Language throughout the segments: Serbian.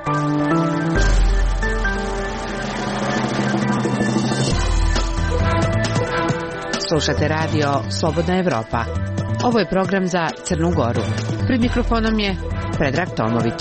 Slušate radio Slobodna Evropa. Ovo je program za Crnu Goru. Pred mikrofonom je Predrag Tomović.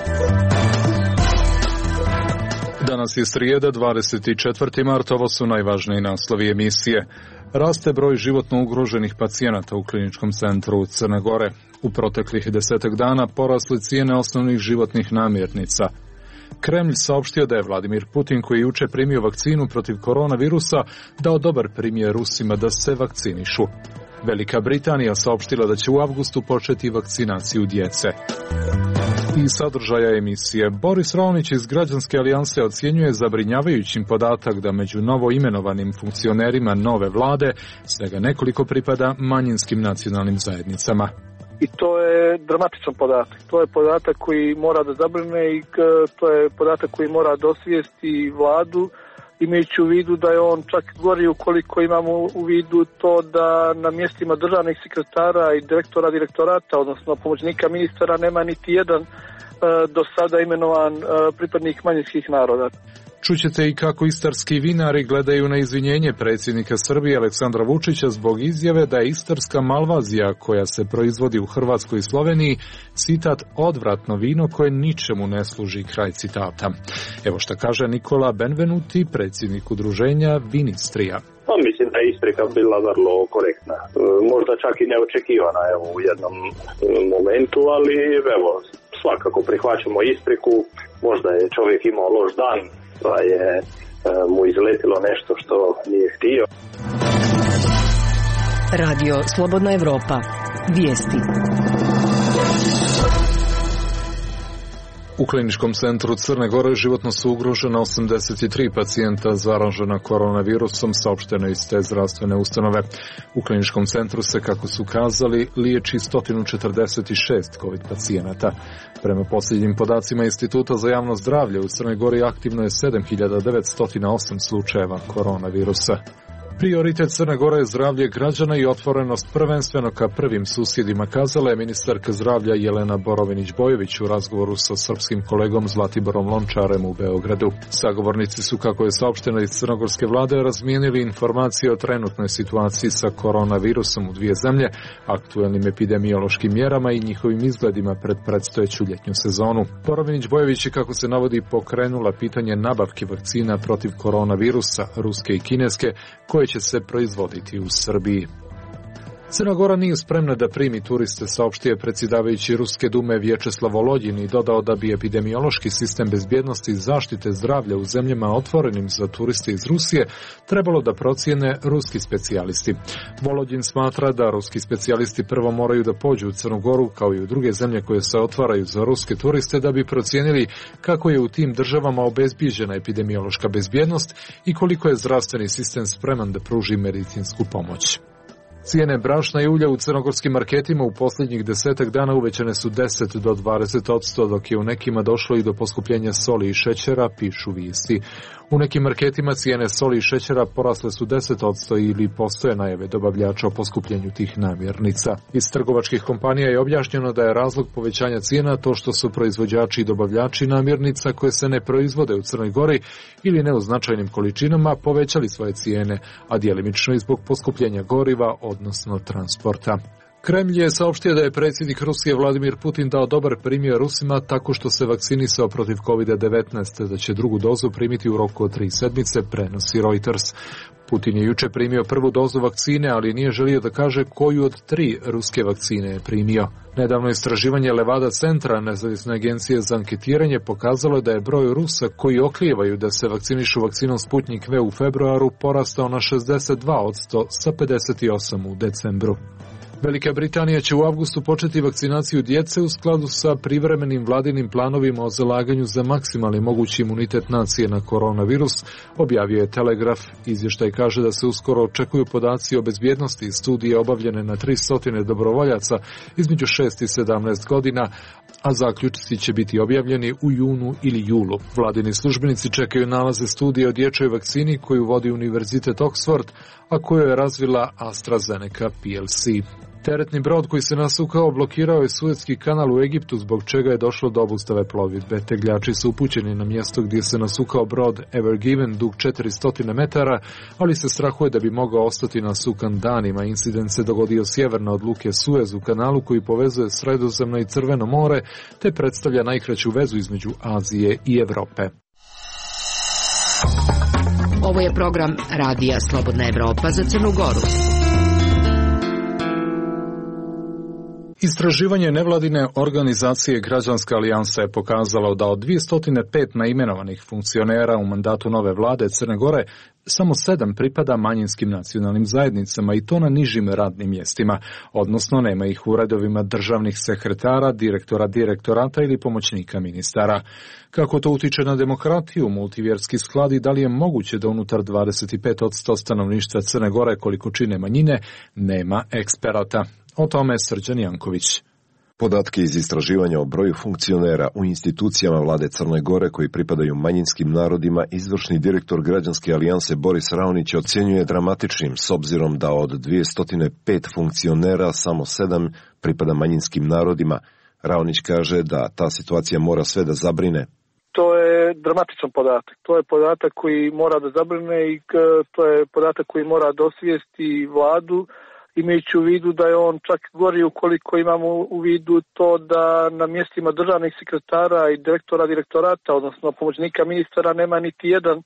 Danas je srijeda, 24. mart, ovo su najvažniji naslovi emisije. Raste broj životno ugroženih pacijenata u kliničkom centru Crne Gore. U proteklih 10 dana porasle cijene osnovnih životnih namirnica. Kremlj saopštio da je Vladimir Putin, koji je juče primio vakcinu protiv koronavirusa, dao dobar primjer Rusima da se vakcinišu. Velika Britanija saopštila da će u avgustu početi vakcinaciju djece. I sadržaja emisije. Boris Raonić iz Građanske alijanse ocjenjuje zabrinjavajućim podatak da među novo imenovanim funkcionerima nove vlade svega nekoliko pripada manjinskim nacionalnim zajednicama. I to je dramatičan podatak. To je podatak koji mora da zabrine i to je podatak koji mora da osvijesti vladu, imajući u vidu da je on čak gori ukoliko imamo u vidu to da na mjestima državnih sekretara i direktorata, odnosno pomoćnika ministara, nema niti jedan do sada imenovan pripadnik manjinskih naroda. Čućete i kako istarski vinari gledaju na izvinjenje predsjednika Srbije Aleksandra Vučića zbog izjave da je istarska malvazija koja se proizvodi u Hrvatskoj i Sloveniji, citat, odvratno vino koje ničemu ne služi, kraj citata. Evo šta kaže Nikola Benvenuti, predsjednik udruženja Vinistrija. Mislim da je isprika bila vrlo korektna. Možda čak i neočekivana u jednom momentu, ali evo, svakako prihvaćamo ispriku. Možda je čovjek imao loš dan, pa je mu izletilo nešto što nije htio. Radio Slobodna Evropa. Vijesti. U kliničkom centru Crne Gore životno su ugrožena 83 pacijenta zaražena koronavirusom, saopšteno iz te zdravstvene ustanove. U kliničkom centru se, kako su kazali, liječi 146 COVID pacijenata. Prema posljednjim podacima Instituta za javno zdravlje u Crnoj Gori aktivno je 7908 slučajeva koronavirusa. Prioritet Crne Gore je zdravlje građana i otvorenost prvenstveno ka prvim susjedima, kazala je ministarka zdravlja Jelena Borovinić-Bojović u razgovoru sa srpskim kolegom Zlatiborom Lončarem u Beogradu. Sagovornici su, kako je saopšteno iz crnogorske vlade, razmijenili informacije o trenutnoj situaciji sa koronavirusom u dvije zemlje, aktuelnim epidemiološkim mjerama i njihovim izgledima pred predstojeću ljetnju sezonu. Borovinić-Bojović je, kako se navodi, pokrenula pitanje nabavke vakcina protiv koronavirusa, ruske i kineske, koje će se proizvoditi u Srbiji. Crna Gora nije spremna da primi turiste, saopštio je predsjedavajući Ruske dume Vječeslav Volodin i dodao da bi epidemiološki sistem bezbjednosti i zaštite zdravlja u zemljama otvorenim za turiste iz Rusije trebalo da procijene ruski specijalisti. Volodin smatra da ruski specijalisti prvo moraju da pođu u Crnu Goru kao i u druge zemlje koje se otvaraju za ruske turiste da bi procijenili kako je u tim državama obezbijeđena epidemiološka bezbjednost i koliko je zdravstveni sistem spreman da pruži medicinsku pomoć. Cijene brašna i ulja u crnogorskim marketima u posljednjih 10 dana uvećane su 10 do 20%, dok je u nekima došlo i do poskupljenja soli i šećera, pišu vijesti. U nekim marketima cijene soli i šećera porasle su 10% ili postoje najave dobavljača o poskupljenju tih namirnica. Iz trgovačkih kompanija je objašnjeno da je razlog povećanja cijena to što su proizvođači i dobavljači namirnica koje se ne proizvode u Crnoj Gori ili ne u značajnim količinama povećali svoje cijene, a djelimično i zbog poskupljenja goriva, odnosno transporta. Kremlj je saopštio da je predsjednik Rusije Vladimir Putin dao dobar primjer Rusima tako što se vakcinisao protiv COVID-19, da će drugu dozu primiti u roku od 3 sedmice, prenosi Reuters. Putin je juče primio prvu dozu vakcine, ali nije želio da kaže koju od 3 ruske vakcine je primio. Nedavno istraživanje Levada centra, nezavisne agencije za anketiranje, pokazalo je da je broj Rusa koji oklijevaju da se vakcinišu vakcinom Sputnik V u februaru porastao na 62% sa 58% u decembru. Velika Britanija će u avgustu početi vakcinaciju djece u skladu sa privremenim vladinim planovima o zalaganju za maksimalni mogući imunitet nacije na koronavirus, objavio je Telegraf. Izvještaj kaže da se uskoro očekuju podaci o bezbjednosti studije obavljene na 300 dobrovoljaca između 6 i 17 godina, a zaključci će biti objavljeni u junu ili julu. Vladini službenici čekaju nalaze studije o dječjoj vakcini koju vodi Univerzitet Oxford, a koju je razvila AstraZeneca plc. Teretni brod koji se nasukao blokirao je Suetski kanal u Egiptu, zbog čega je došlo do obustave plovidbe. Tegljači su upućeni na mjesto gdje se nasukao brod Ever Given, dug 400 metara, ali se strahuje da bi mogao ostati nasukan danima. Incident se dogodio sjeverno od luke Suez u kanalu koji povezuje Sredozemno i Crveno more, te predstavlja najkraću vezu između Azije i Europe. Ovo je program Radija Slobodna Evropa za Crnu Goru. Istraživanje nevladine organizacije Građanska alijansa je pokazalo da od 205 naimenovanih funkcionera u mandatu nove vlade Crne Gore samo 7 pripada manjinskim nacionalnim zajednicama i to na nižim radnim mjestima, odnosno nema ih u redovima državnih sekretara, direktora direktorata ili pomoćnika ministara. Kako to utiče na demokratiju, multivjerski sklad i da li je moguće da unutar 25% stanovništva Crne Gore koliko čine manjine, nema eksperata. O tome Srđan Janković. Podatke iz istraživanja o broju funkcionera u institucijama vlade Crne Gore koji pripadaju manjinskim narodima, izvršni direktor Građanske alijanse Boris Raonić ocjenjuje dramatičnim s obzirom da od 205 funkcionera samo 7 pripada manjinskim narodima. Raonić kaže da ta situacija mora sve da zabrine. To je dramatičan podatak. To je podatak koji mora da zabrine i to je podatak koji mora da osvijesti vladu, imajući u vidu da je on čak gori ukoliko imamo u vidu to da na mjestima državnih sekretara i direktora direktorata, odnosno pomoćnika ministara, nema niti jedan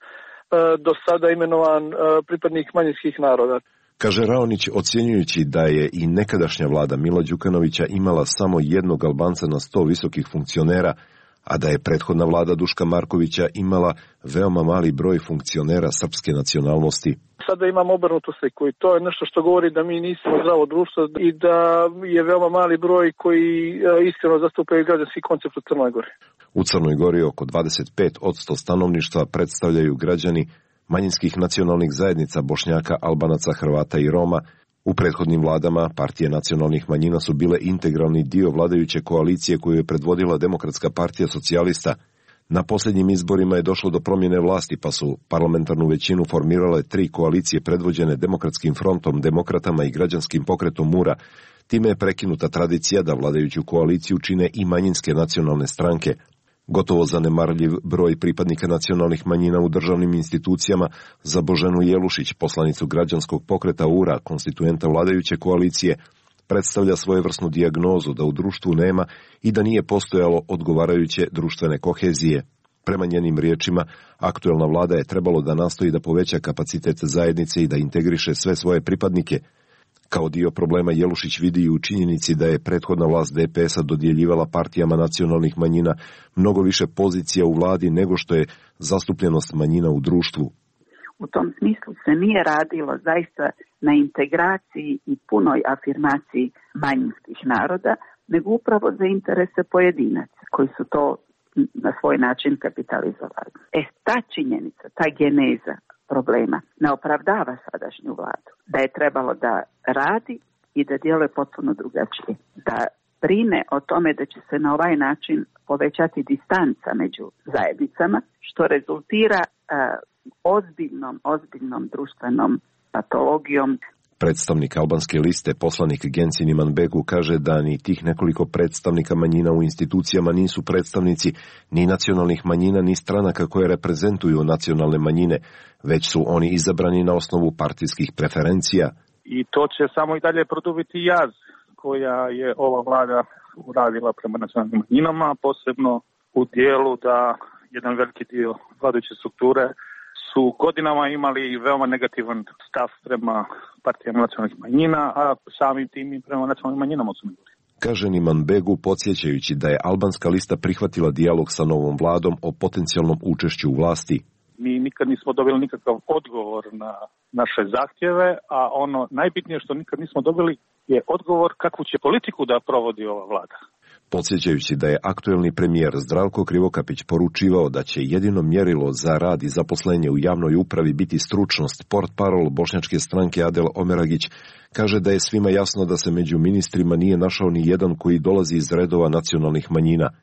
do sada imenovan pripadnik manjinskih naroda. Kaže Raonić, ocjenjujući da je i nekadašnja vlada Mila Đukanovića imala samo jednog Albanca na 100 visokih funkcionera, a da je prethodna vlada Duška Markovića imala veoma mali broj funkcionera srpske nacionalnosti. Sada imamo obrnutu sliku i to je nešto što govori da mi nismo zdravo društvo i da je veoma mali broj koji iskreno zastupaju građanski koncept u Crnoj Gori. U Crnoj Gori oko 25% stanovništva predstavljaju građani manjinskih nacionalnih zajednica Bošnjaka, Albanaca, Hrvata i Roma. U prethodnim vladama partije nacionalnih manjina su bile integralni dio vladajuće koalicije koju je predvodila Demokratska partija socijalista. Na posljednjim izborima je došlo do promjene vlasti, pa su parlamentarnu većinu formirale 3 koalicije predvođene Demokratskim frontom, Demokratama i Građanskim pokretom Mura. Time je prekinuta tradicija da vladajuću koaliciju čine i manjinske nacionalne stranke. Gotovo zanemarljiv broj pripadnika nacionalnih manjina u državnim institucijama za Boženu Jelušić, poslanicu Građanskog pokreta URA, konstituenta vladajuće koalicije, predstavlja svojevrsnu dijagnozu da u društvu nema i da nije postojalo odgovarajuće društvene kohezije. Prema njenim riječima, aktuelna vlada je trebalo da nastoji da poveća kapacitet zajednice i da integriše sve svoje pripadnike. Kao dio problema Jelušić vidi i u činjenici da je prethodna vlast DPS-a dodjeljivala partijama nacionalnih manjina mnogo više pozicija u vladi nego što je zastupljenost manjina u društvu. U tom smislu se nije radilo zaista na integraciji i punoj afirmaciji manjinskih naroda, nego upravo za interese pojedinaca koji su to na svoj način kapitalizovali. Ta činjenica, ta geneza problema ne opravdava sadašnju vladu. Da je trebalo da radi i da djeluje potpuno drugačije. Da brine o tome da će se na ovaj način povećati distanca među zajednicama, što rezultira ozbiljnom društvenom patologijom. Predstavnik albanske liste, poslanik Gensin Imanbegu, kaže da ni tih nekoliko predstavnika manjina u institucijama nisu predstavnici ni nacionalnih manjina, ni stranaka koje reprezentuju nacionalne manjine, već su oni izabrani na osnovu partijskih preferencija. I to će samo i dalje produbiti jaz koja je ova vlada uradila prema nacionalnim manjinama, posebno u dijelu da jedan veliki dio vladajuće strukture su godinama imali veoma negativan stav prema partijama nacionalnih manjina, a samim tim i prema nacionalnim manjinama u Crnoj Gori. Kaže Imanbegu, podsjećajući da je albanska lista prihvatila dijalog sa novom vladom o potencijalnom učešću u vlasti. Mi nikad nismo dobili nikakav odgovor na naše zahtjeve, a ono najbitnije što nikad nismo dobili je odgovor kakvu će politiku da provodi ova vlada. Podsjećajući da je aktuelni premijer Zdravko Krivokapić poručivao da će jedino mjerilo za rad i zaposlenje u javnoj upravi biti stručnost, portparol bošnjačke stranke Adel Omeragić kaže da je svima jasno da se među ministrima nije našao ni jedan koji dolazi iz redova nacionalnih manjina.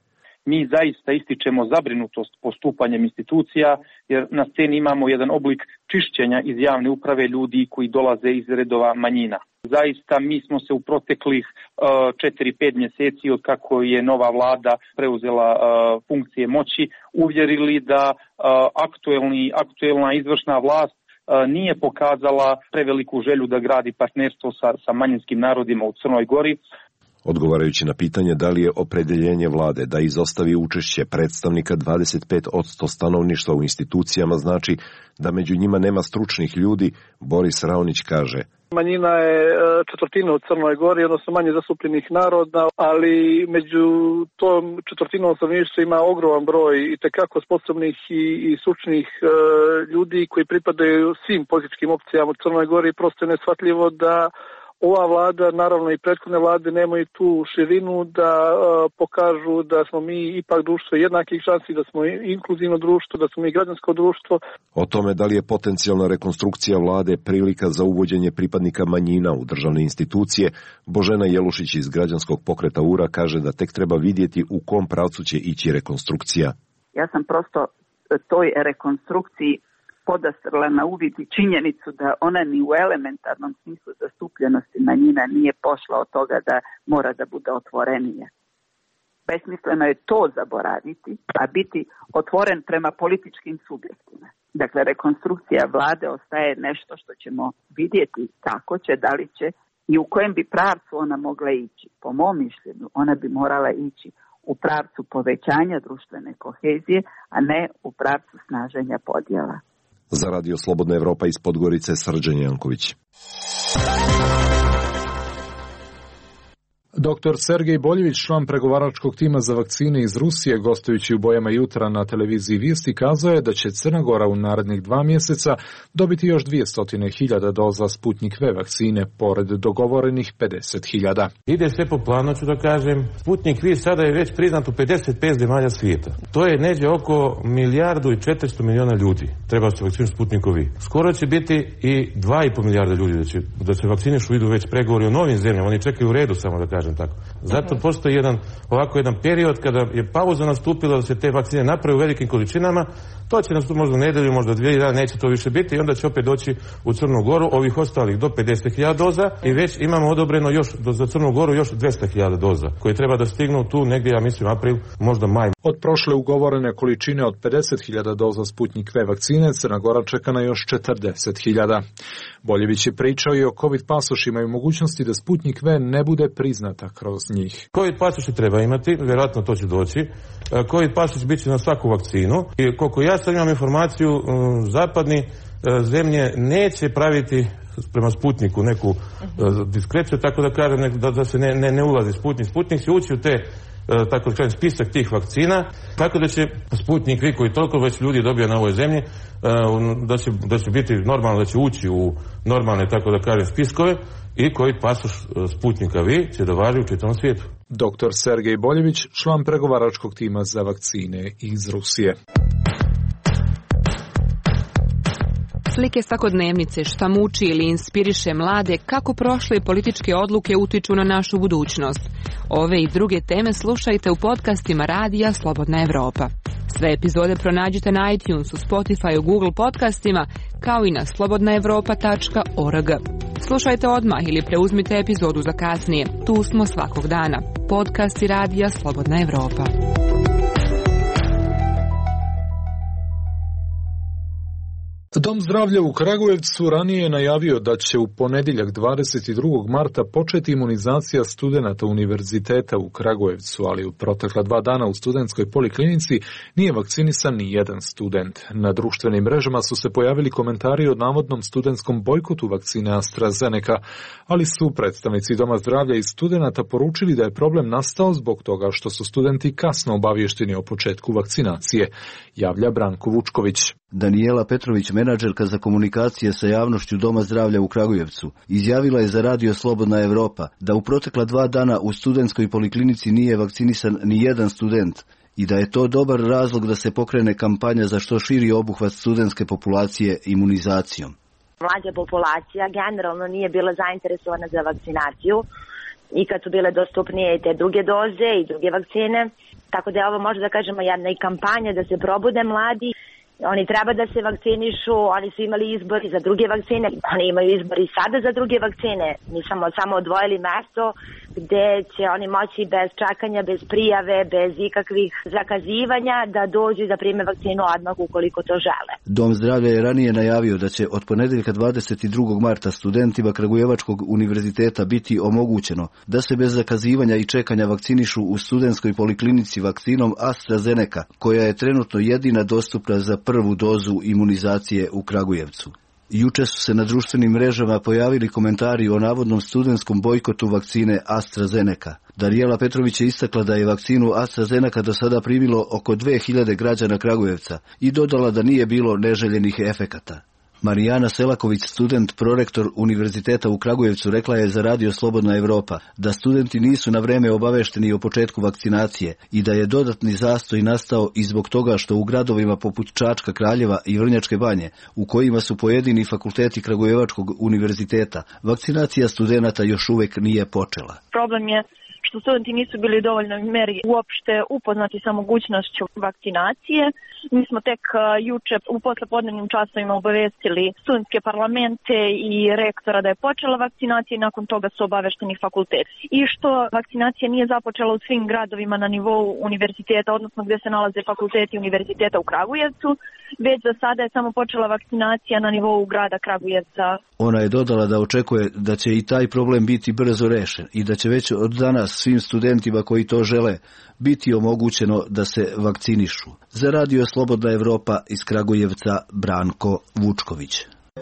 mi zaista ističemo zabrinutost postupanjem institucija, jer na sceni imamo jedan oblik čišćenja iz javne uprave ljudi koji dolaze iz redova manjina. Zaista mi smo se u proteklih 4-5 mjeseci od kako je nova vlada preuzela funkcije moći uvjerili da aktuelna izvršna vlast nije pokazala preveliku želju da gradi partnerstvo sa manjinskim narodima u Crnoj Gori. Odgovarajući na pitanje da li je opredeljenje vlade da izostavi učešće predstavnika 25% stanovništva u institucijama znači da među njima nema stručnih ljudi, Boris Raonić kaže: Manjina je četvrtina u Crnoj Gori, odnosno manje zastupljenih naroda, ali među tom četvrtinom stanovništva ima ogroman broj itekako sposobnih i stručnih ljudi koji pripadaju svim političkim opcijama u Crnoj Gori. Prosto je neshvatljivo da ova vlada, naravno i prethodne vlade, nemaju tu širinu da pokažu da smo mi ipak društvo jednakih šansi, da smo inkluzivno društvo, da smo mi građansko društvo. O tome da li je potencijalna rekonstrukcija vlade prilika za uvođenje pripadnika manjina u državne institucije, Božena Jelušić iz građanskog pokreta URA kaže da tek treba vidjeti u kom pravcu će ići rekonstrukcija. Ja sam prosto toj rekonstrukciji podastrla na uvid i činjenicu da ona ni u elementarnom smislu zastupljenosti manjina nije pošla od toga da mora da bude otvorenija. Besmisleno je to zaboraviti, a biti otvoren prema političkim subjektima. Dakle, rekonstrukcija vlade ostaje nešto što ćemo vidjeti kako će, da li će i u kojem bi pravcu ona mogla ići. Po mom mišljenju, ona bi morala ići u pravcu povećanja društvene kohezije, a ne u pravcu snaženja podjela. Za Radio Slobodna Evropa iz Podgorice, Srđan Janković. Dr. Sergej Boljević, član pregovaračkog tima za vakcine iz Rusije, gostujući u Bojama jutra na televiziji Vijesti, kazao je da će Crna Gora u narednih 2 mjeseca dobiti još 200.000 doza Sputnik V vakcine, pored dogovorenih 50.000. Ide sve po planu, ću da kažem. Sputnik V sada je već priznat u 55 zemalja svijeta. To je negdje oko 1.400.000.000 ljudi. Treba se vakcinu Sputniku V. Skoro će biti i 2,5 milijarda ljudi da se vakcinišu, idu već pregovori o novim zemljama. Oni čekaju u redu, samo da kažem tako. Zato postoji jedan period kada je pauza nastupila da se te vakcine naprave u velikim količinama. To će nastupiti možda nedelju, možda 2 dana, neće to više biti i onda će opet doći u Crnu Goru ovih ostalih do 50.000 doza i već imamo odobreno još za Crnu Goru još 200.000 doza koje treba da stignu tu negdje, ja mislim, april, možda maj. Od prošle ugovorene količine od 50.000 doza Sputnik V vakcine, Crna Gora čeka na još 40.000. Boljević je pričao i o COVID pasošima i mogućnosti da Sputnik V ne bude priznata kroz njih. COVID pasoši treba imati, vjerojatno to će doći. COVID pasoš bit će na svaku vakcinu i koliko ja sad imam informaciju, zapadni zemlje neće praviti prema Sputniku neku diskreciju, tako da kažem da se ne ulazi Sputnik. Sputnik će ući u te tako da kažem spisak tih vakcina, tako da će Sputnik V koji toliko već ljudi dobio na ovoj zemlji, da će biti normalno, da će ući u normalne, tako da kažem, spiskove i koji pasoš Sputnika V će da važi u čitavom svijetu. Dr. Sergej Boljević, član pregovaračkog tima za vakcine iz Rusije. Slike svakodnevnice, šta muči ili inspiriše mlade, kako prošle političke odluke utiču na našu budućnost. Ove i druge teme slušajte u podcastima Radija Slobodna Evropa. Sve epizode pronađite na iTunesu, Spotify, Google podcastima, kao i na slobodnaevropa.org. Slušajte odmah ili preuzmite epizodu za kasnije. Tu smo svakog dana. Podcasti Radija Slobodna Evropa. Dom zdravlja u Kragujevcu ranije je najavio da će u ponedjeljak 22. marta početi imunizacija studenata univerziteta u Kragujevcu, ali u protekla 2 dana u studentskoj poliklinici nije vakcinisan ni jedan student. Na društvenim mrežama su se pojavili komentari o navodnom studentskom bojkotu vakcine AstraZeneca, ali su predstavnici Doma zdravlja i studenata poručili da je problem nastao zbog toga što su studenti kasno obavješteni o početku vakcinacije, javlja Branko Vučković. Danijela Petrović, menadžerka za komunikacije sa javnošću Doma zdravlja u Kragujevcu, izjavila je za Radio Slobodna Evropa da u protekla 2 dana u studentskoj poliklinici nije vakcinisan ni jedan student i da je to dobar razlog da se pokrene kampanja za što širi obuhvat studentske populacije imunizacijom. Mlađa populacija generalno nije bila zainteresovana za vakcinaciju i kad su bile dostupnije te druge doze i druge vakcine, Tako da je ovo možda da kažemo jedna i kampanja da se probude mladi. Oni treba da se vakcinišu, oni su imali izbor za druge vakcine, oni imaju izbor i sada za druge vakcine. Mi smo samo odvojili mesto gde će oni moći bez čekanja, bez prijave, bez ikakvih zakazivanja da dođu da prime vakcinu odmah ukoliko to žele. Dom zdravlja je ranije najavio da će od ponedeljka 22. marta studentima Kragujevačkog univerziteta biti omogućeno da se bez zakazivanja i čekanja vakcinišu u studentskoj poliklinici vakcinom AstraZeneca, koja je trenutno jedina dostupna za prvu dozu imunizacije u Kragujevcu. Juče su se na društvenim mrežama pojavili komentari o navodnom studentskom bojkotu vakcine AstraZeneca. Darijela Petrović je istakla da je vakcinu AstraZeneca do sada primilo oko 2000 građana Kragujevca i dodala da nije bilo neželjenih efekata. Marijana Selaković, student prorektor Univerziteta u Kragujevcu, rekla je za Radio Slobodna Evropa da studenti nisu na vreme obavešteni o početku vakcinacije i da je dodatni zastoj nastao i zbog toga što u gradovima poput Čačka, Kraljeva i Vrnjačke Banje, u kojima su pojedini fakulteti Kragujevačkog univerziteta, vakcinacija studenata još uvek nije počela. Problem je što studenti nisu bili u dovoljnoj meri uopšte upoznati sa mogućnošću vakcinacije. Mi smo tek juče u poslepodnevnim časovima obavestili studentske parlamente i rektora da je počela vakcinacija i nakon toga su obavešteni fakulteti. I što vakcinacija nije započela u svim gradovima na nivou univerziteta, odnosno gdje se nalaze fakulteti univerziteta u Kragujevcu, već za sada je samo počela vakcinacija na nivou grada Kragujevca. Ona je dodala da očekuje da će i taj problem biti brzo rešen i da će već od danas svim studentima koji to žele biti omogućeno da se vakcinišu. Za Radio Slobodna Evropa iz Kragujevca Branko Vučković.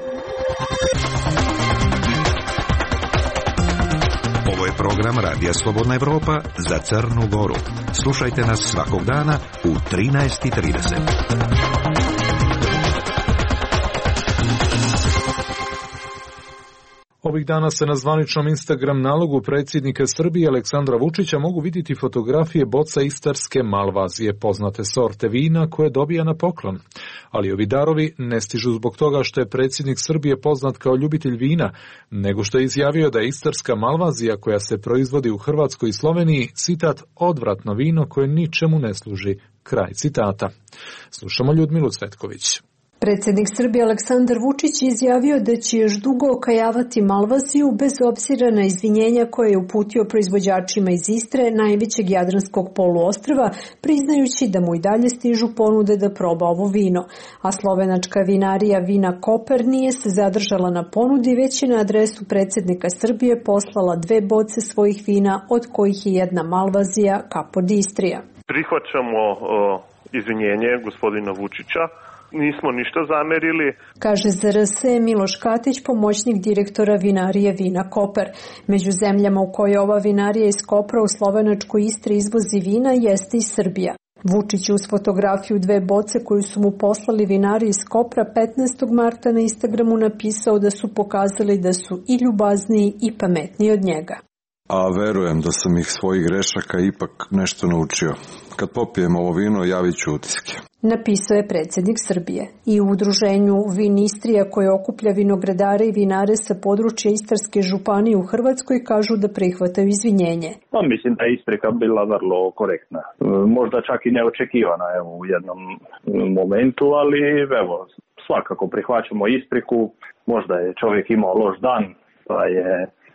Ovo je program Radija Slobodna Evropa za Crnu Goru. Slušajte nas svakog dana u 13:30. Ovih dana se na zvaničnom Instagram nalogu predsjednika Srbije Aleksandra Vučića mogu vidjeti fotografije boca istarske malvazije, poznate sorte vina koje dobija na poklon. Ali ovi darovi ne stižu zbog toga što je predsjednik Srbije poznat kao ljubitelj vina, nego što je izjavio da je istarska malvazija koja se proizvodi u Hrvatskoj i Sloveniji, citat, odvratno vino koje ničemu ne služi. Kraj citata. Slušamo Ljudmilu Cvetković. Predsjednik Srbije Aleksandar Vučić izjavio da će još dugo okajavati malvaziju bez obzira na izvinjenja koje je uputio proizvođačima iz Istre, najvećeg jadranskog poluostrva, priznajući da mu i dalje stižu ponude da proba ovo vino. A slovenačka vinarija Vina Koper nije se zadržala na ponudi, već je na adresu predsjednika Srbije poslala 2 boce svojih vina, od kojih je jedna malvazija Capodistrija. Prihvaćamo izvinjenje gospodina Vučića. Nismo ništa zamerili. Kaže za RS Miloš Katić, pomoćnik direktora vinarije Vina Koper. Među zemljama u kojoj ova vinarija iz Kopra u slovenačkoj Istri izvozi vina jeste i Srbija. Vučić uz fotografiju 2 boce koju su mu poslali vinari iz Kopra 15. marta na Instagramu napisao da su pokazali da su i ljubazniji i pametniji od njega. A verujem da sam ih svojih grešaka ipak nešto naučio. Kad popijem ovo vino, javit ću utiske. Napisao je predsjednik Srbije. I u udruženju Vin Istrija koje okuplja vinogradare i vinare sa područja Istarske županije u Hrvatskoj kažu da prihvataju izvinjenje. Mislim da je isprika bila vrlo korektna. Možda čak i neočekivana u jednom momentu, ali evo, svakako prihvaćamo ispriku. Možda je čovjek imao loš dan, pa je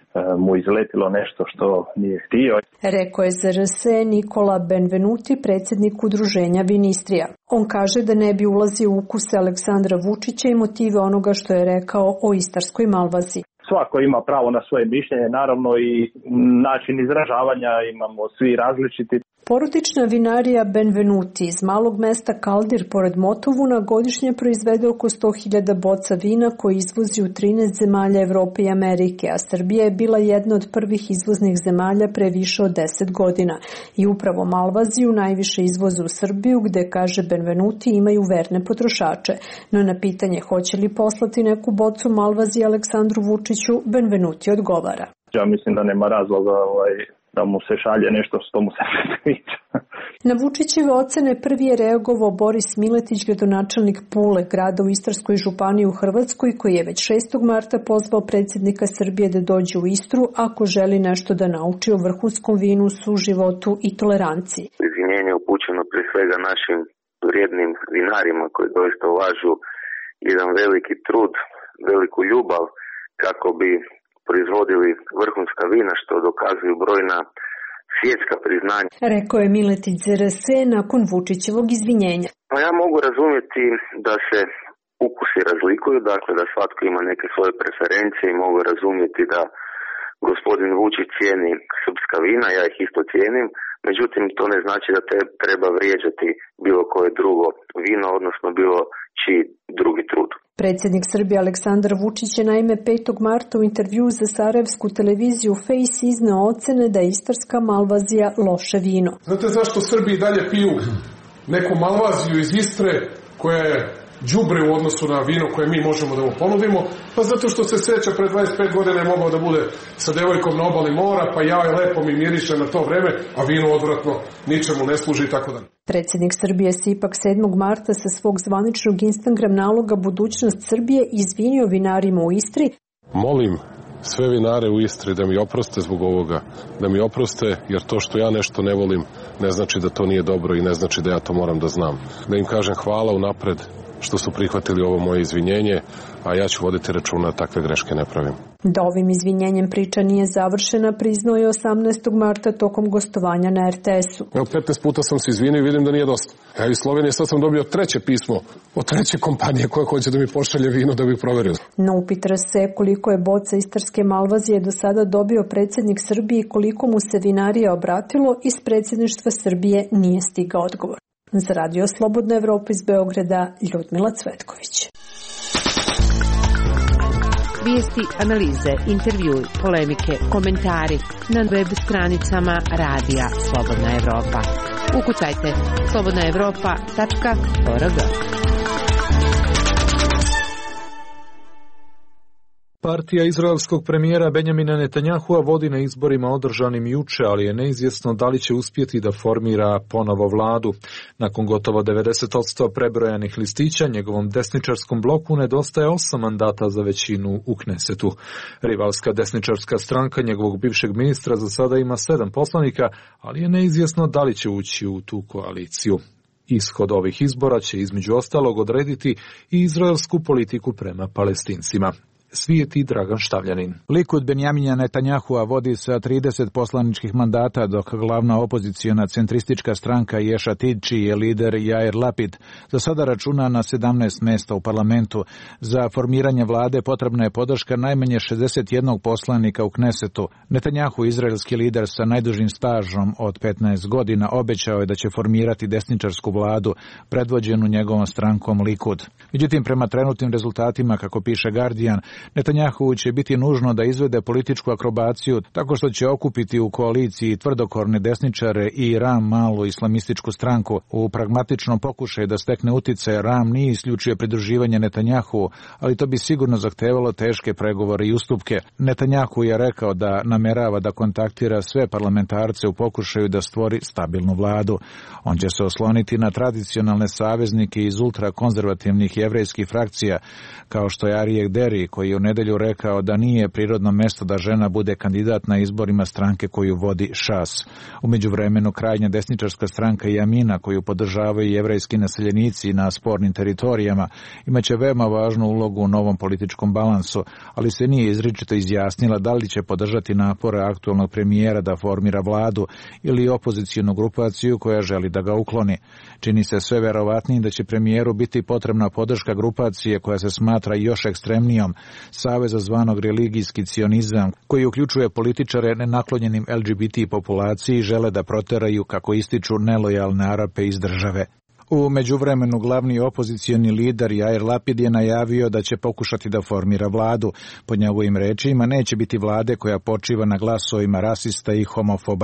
mu izletilo nešto što nije htio. Rekao je za RS Nikola Benvenuti, predsjednik udruženja Vinistrija. On kaže da ne bi ulazio u ukuse Aleksandra Vučića i motive onoga što je rekao o istarskoj malvazi. Svako ima pravo na svoje mišljenje, naravno i način izražavanja imamo svi različiti. Porodična vinarija Benvenuti iz malog mesta Kaldir pored Motovuna godišnje proizvede oko 100.000 boca vina koji izvozi u 13 zemalja Evrope i Amerike, a Srbija je bila jedna od prvih izvoznih zemalja pre više od 10 godina. I upravo malvaziju najviše izvoze u Srbiju, gde, kaže Benvenuti, imaju verne potrošače. No na pitanje hoće li poslati neku bocu malvazije Aleksandru Vučiću, Benvenuti odgovara. Ja mislim da nema razloga da mu se šalje nešto što mu se ne sviđa. Na Vučićeve ocene prvi je reagovao Boris Miletić, gradonačelnik Pule, grada u Istarskoj županiji u Hrvatskoj, koji je već 6. marta pozvao predsjednika Srbije da dođe u Istru ako želi nešto da nauči o vrhunskom vinu, suživotu i toleranciji. Izvinjenje upućeno pre svega našim vrijednim vinarima koji doista ulažu jedan veliki trud, veliku ljubav kako bi proizvodili vrhunska vina, što dokazuju brojna svjetska priznanja. Rekao je Miletić za RS nakon Vučićevog izvinjenja. Pa ja mogu razumjeti da se ukusi razlikuju, dakle da svatko ima neke svoje preferencije i mogu razumjeti da gospodin Vučić cijeni srpska vina, ja ih isto cijenim, međutim to ne znači da treba vrijeđati bilo koje drugo vino, odnosno bilo čiji drugi trud. Predsjednik Srbije Aleksandar Vučić je naime 5. marta u intervju za sarajevsku televiziju Face izneo ocene da je istarska malvazija loše vino. Znate zašto Srbi dalje piju neku malvaziju iz Istre koja je đubre u odnosu na vino koje mi možemo da mu ponudimo? Pa zato što se sjeća pred 25 godina je mogao da bude sa devojkom na obali mora, pa ja je lepo mi miriše na to vreme, a vino odvratno ničemu ne služi i tako dalje. Predsjednik Srbije se ipak 7. marta sa svog zvaničnog Instagram naloga Budućnost Srbije izvinio vinarima u Istri. Molim sve vinare u Istri da mi oproste zbog ovoga, da mi oproste jer to što ja nešto ne volim ne znači da to nije dobro i ne znači da ja to moram da znam. Da im kažem hvala unapred što su prihvatili ovo moje izvinjenje, a ja ću voditi računa da takve greške ne pravim. Da ovim izvinjenjem priča nije završena, priznao je 18. marta tokom gostovanja na RTS-u. Evo 15 puta sam se izvinio i vidim da nije dosta. Evo iz Slovenije sad sam dobio 3. pismo od 3. kompanije koja hoće da mi pošalje vino da bih proverio. Na upit RS koliko je boca istarske malvazije do sada dobio predsjednik Srbije i koliko mu se vinarija obratilo, iz predsjedništva Srbije nije stigao odgovor. Za Radio Slobodna Evropa iz Beograda, Ljudmila Cvetković. Vijesti, analize, intervjui, polemike, komentari na web stranicama Radija Slobodna Evropa. Ukucajte slobodnaevropa.org. Partija izraelskog premijera Benjamina Netanjahua vodi na izborima održanim juče, ali je neizvjesno da li će uspjeti da formira ponovo vladu. Nakon gotovo 90% prebrojanih listića, njegovom desničarskom bloku nedostaje 8 mandata za većinu u Knesetu. Rivalska desničarska stranka njegovog bivšeg ministra za sada ima 7 poslanika, ali je neizvjesno da li će ući u tu koaliciju. Ishod ovih izbora će između ostalog odrediti i izraelsku politiku prema Palestincima. Svijeti Dragan Štavljanin. Likud Benjamina Netanjahua vodi sa 30 poslaničkih mandata, dok glavna opoziciona centristička stranka Ješ Atid, čiji je lider Jair Lapid, za sada računa na 17 mjesta u parlamentu. Za formiranje vlade potrebna je podrška najmanje 61 poslanika u Knesetu. Netanjahu, izraelski lider sa najdužim stažom od 15 godina, obećao je da će formirati desničarsku vladu, predvođenu njegovom strankom Likud. Međutim, prema trenutnim rezultatima, kako piše Guardian, Netanjahu će biti nužno da izvede političku akrobaciju tako što će okupiti u koaliciji tvrdokorne desničare i Ram, malu islamističku stranku. U pragmatičnom pokušaju da stekne uticaj, Ram nije isključio pridruživanje Netanjahu, ali to bi sigurno zahtevalo teške pregovore i ustupke. Netanjahu je rekao da namerava da kontaktira sve parlamentarce u pokušaju da stvori stabilnu vladu. On će se osloniti na tradicionalne saveznike iz ultrakonzervativnih jevrejskih frakcija, kao što je Aryeh Deri, koji je u nedelju rekao da nije prirodno mesto da žena bude kandidat na izborima stranke koju vodi Šas. U međuvremenu krajnja desničarska stranka Jamina, koju podržavaju jevrejski naseljenici na spornim teritorijama, imaće veoma važnu ulogu u novom političkom balansu, ali se nije izričito izjasnila da li će podržati napore aktualnog premijera da formira vladu ili opozicijnu grupaciju koja želi da ga ukloni. Čini se sve verovatnijim da će premijeru biti potrebna podrška grupacije koja se smatra još ekstremnijom, saveza zvanog religijski cionizam, koji uključuje političare nenaklonjenim LGBT populaciji i žele da proteraju, kako ističu, nelojalne Arape iz države. U međuvremenu glavni opozicioni lider Jair Lapid je najavio da će pokušati da formira vladu. Po njegovim rečima neće biti vlade koja počiva na glasovima rasista i homofoba.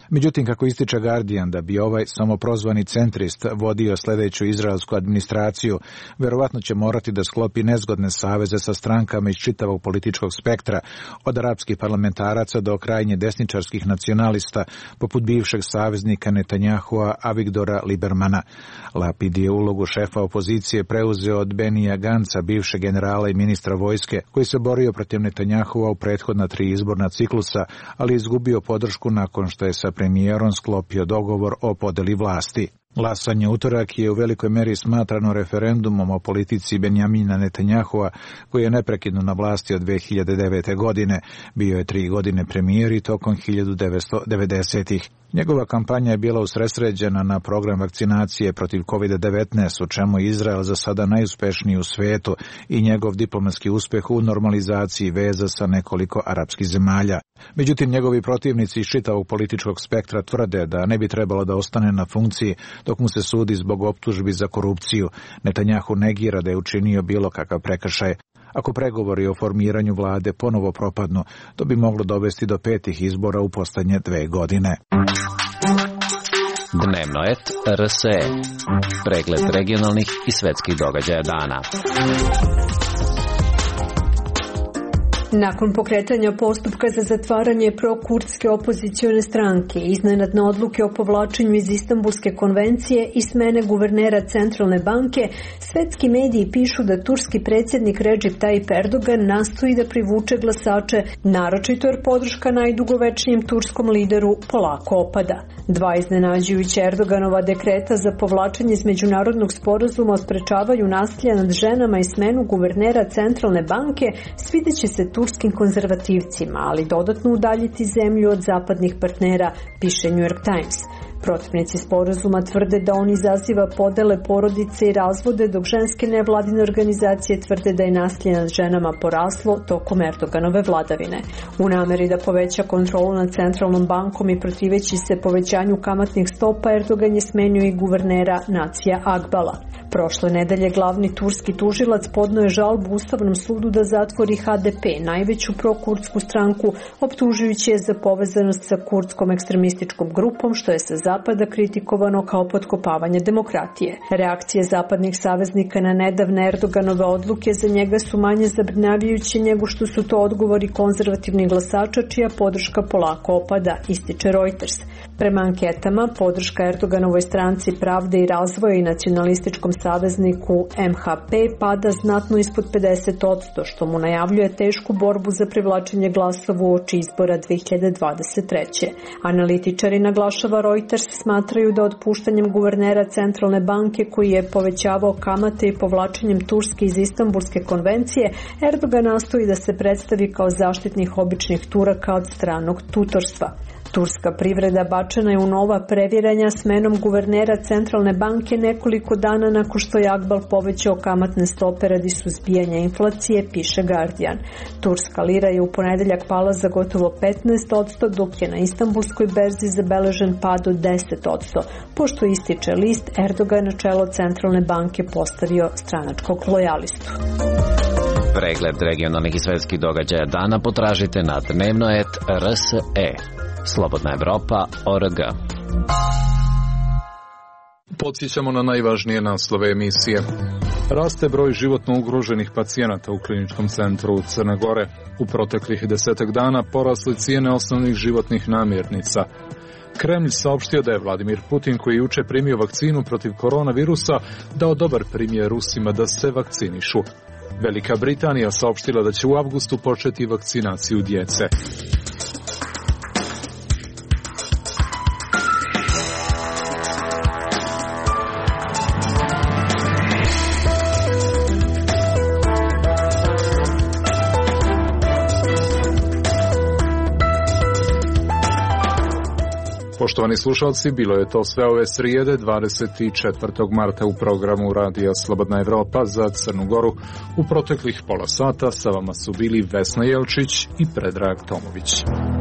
Međutim, kako ističe Guardian, da bi ovaj samoprozvani centrist vodio sljedeću izraelsku administraciju, verovatno će morati da sklopi nezgodne saveze sa strankama iz čitavog političkog spektra, od arapskih parlamentaraca do krajnje desničarskih nacionalista, poput bivšeg saveznika Netanjahua Avigdora Libermana. Lapid je ulogu šefa opozicije preuzeo od Benija Ganca, bivšeg generala i ministra vojske, koji se borio protiv Netanjahua u prethodna 3 izborna ciklusa, ali izgubio podršku nakon što je sa premijerom sklopio dogovor o podeli vlasti. Glasanje utorak je u velikoj meri smatrano referendumom o politici Benjamina Netanjahua, koji je neprekidno na vlasti od 2009. godine. Bio je 3 godine premijer i tokom 1990-ih. Njegova kampanja je bila usredsređena na program vakcinacije protiv COVID-19, u čemu je Izrael za sada najuspešniji u svetu, i njegov diplomatski uspeh u normalizaciji veza sa nekoliko arapskih zemalja. Međutim, njegovi protivnici iz čitavog političkog spektra tvrde da ne bi trebalo da ostane na funkciji dok mu se sudi zbog optužbi za korupciju. Netanjahu negira da je učinio bilo kakav prekršaj. Ako pregovori o formiranju vlade ponovo propadnu, to bi moglo dovesti do 5. izbora u poslednje 2 godine. Dnevno et RSE. Pregled regionalnih i svetskih događaja dana. Nakon pokretanja postupka za zatvaranje prokurdske opozicione stranke, iznenadne odluke o povlačenju iz Istanbulske konvencije i smene guvernera Centralne banke, svetski mediji pišu da turski predsjednik Recep Tayyip Erdogan nastoji da privuče glasače, naročito jer podrška najdugovečnijem turskom lideru polako opada. 2 iznenađujuća Erdoganova dekreta za povlačenje iz međunarodnog sporazuma o sprečavanju nasilja nad ženama i smenu guvernera Centralne banke svideće se turskim konzervativcima, ali dodatno udaljiti zemlju od zapadnih partnera, piše New York Times. Protivnici sporazuma tvrde da on izaziva podele porodice i razvode, dok ženske nevladine organizacije tvrde da je nasilje nad ženama poraslo tokom Erdoganove vladavine. U nameri da poveća kontrolu nad Centralnom bankom i protiveći se povećanju kamatnih stopa, Erdogan je smenio i guvernera Nacija Agbala. Prošle nedelje glavni turski tužilac podnio je žalbu Ustavnom sudu da zatvori HDP, najveću prokurdsku stranku, optužujući je za povezanost sa kurdskom ekstremističkom grupom, što je sa zapada kritikovano kao potkopavanje demokratije. Reakcije zapadnih saveznika na nedavne Erdoganove odluke za njega su manje zabrinjavajuće nego što su to odgovori konzervativnih glasača, čija podrška polako opada, ističe Reuters. Prema anketama, podrška Erdoganovoj stranci Pravde i razvoja i nacionalističkom savezniku MHP pada znatno ispod 50%, što mu najavljuje tešku borbu za privlačenje glasova uoči izbora 2023. Analitičari, naglašava Reuters, smatraju da otpuštanjem guvernera Centralne banke, koji je povećavao kamate, i povlačenjem Turske iz Istanbulske konvencije, Erdogan nastoji da se predstavi kao zaštitnik običnih Turaka od stranog tutorstva. Turska privreda bačena je u nova previranja smenom guvernera Centralne banke nekoliko dana nakon što je Agbal povećao kamatne stope radi suzbijanja inflacije, piše Guardian. Turska lira je u ponedeljak pala za gotovo 15%, dok je na Istanbulskoj berzi zabeležen pad od 10%, pošto ističe list, Erdogan na čelo Centralne banke postavio stranačkog lojalistu. Pregled regionalnih i svetskih događaja dana potražite na dnevnoet.rse. Slobodna Evropa.org. Podsjećamo na najvažnije naslove emisije. Raste broj životno ugroženih pacijenata u kliničkom centru Crne Gore. U proteklih 10 dana porasle cijene osnovnih životnih namirnica. Kremlj saopštio da je Vladimir Putin, koji juče primio vakcinu protiv koronavirusa, dao dobar primjer Rusima da se vakcinišu. Velika Britanija saopštila da će u avgustu početi vakcinaciju djece. Poštovani slušalci, bilo je to sve ove srijede 24. marta u programu Radija Slobodna Evropa za Crnu Goru. U proteklih pola sata sa vama su bili Vesna Jelčić i Predrag Tomović.